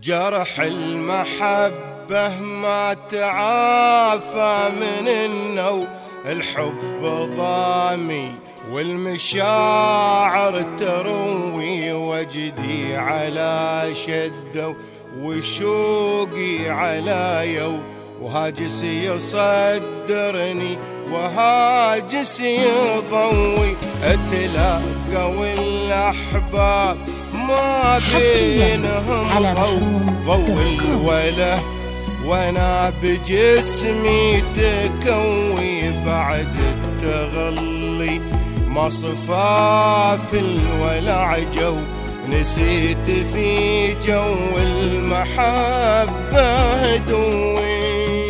جرح المحبة ما تعافى من النو، الحب ضامي والمشاعر تروي، وجدي على شده وشوقي على يو، وهاجس يصدرني وهاجس يضوي، اتلاقوا الأحباب ما بينهم ضو الوله، وانا بجسمي تكوي بعد التغلي، ما صفى في الولع جو، نسيت في جو المحبة هدوي.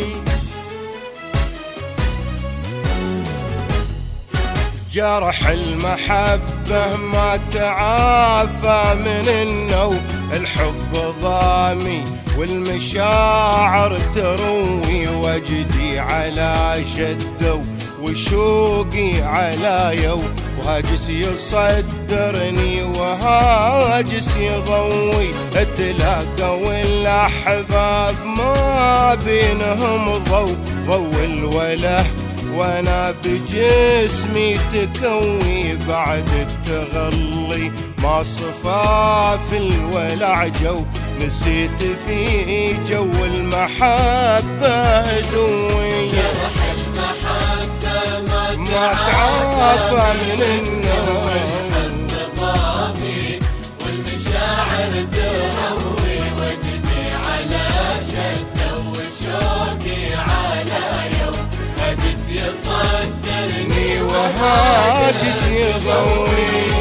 جرح المحبة ما تعافى من النو، الحب ضامي والمشاعر تروي، وجدي على شده وشوقي على يو، وهاجس يصدرني وهاجس يضوي، اتلاقوا الأحباب ما بينهم ضو الوله، وانا بجسمي تكوي بعد التغلي، ما صفى في الولع جو، نسيت في جو المحبة هدوي. جرح المحبة ما تعافى من النوم، والحب ضامي والمشاعر تروي، وجدي على شده وشوقي على يوم، هاجس يصدرني وهاجس يضوي.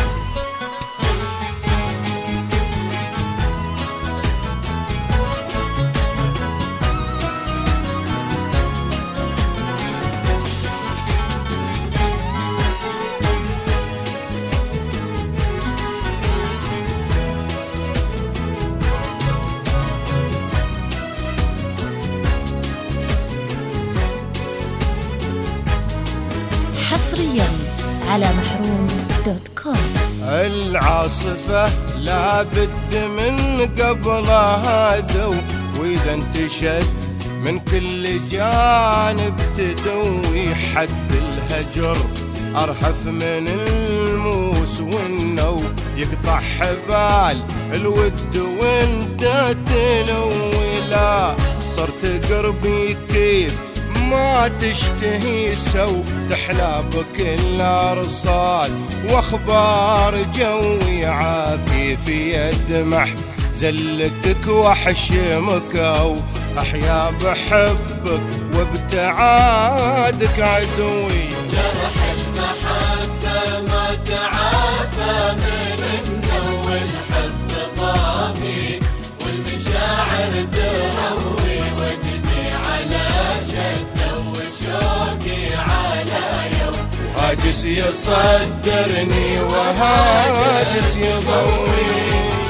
حصريا على محروم.com. العاصفة لا بد من قبلها دو، وإذا انتشت من كل جانب تدوي، حد الهجر أرهف من الموس والنو، يقطع حبال الود وانت تلوي، لا صرت قربي كيف ما تشتهي سو، تحلى بكل أرصال واخبار جوي، عاكيف يدمح زلتك وحشمك، او احيا بحبك وابتعادك عدوي. جرح المحبة ما تعافى من النو، الحب ضامي والمشاعر تروي، وجدي على شده وشوقي على يوم، هاجس يصدرني وهاجس يضوي.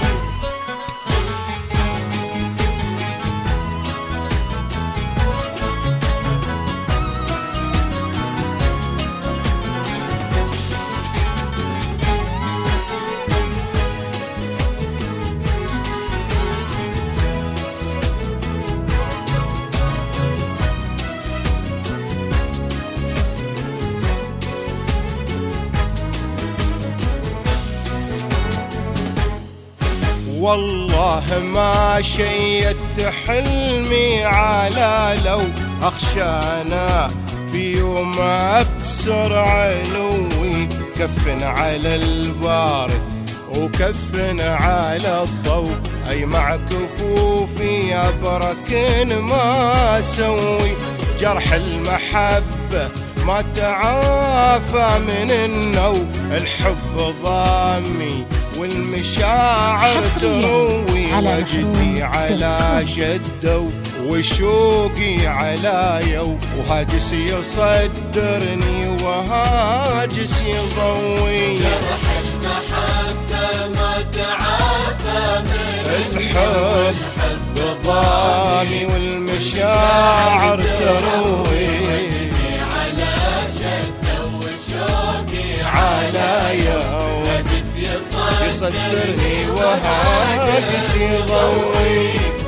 والله ما شيدت حلمي على لو، أخشانا في يوم أكسر علوي، كف على البارد وكف على الضوء، أي مع كفوفي أبرك ما أسوي. جرح المحبة ما تعافى من النو، الحب ضامي والمشاعر تروي، وجدي على شده وشوقي على يو، وهاجس يصدرني وهاجس يضوي. جرح المحبة ما تعافى من الحب ضامي والمشاعر تروي، وجدي على شده وشوقي على يو، صدرني وهاجس يضوي.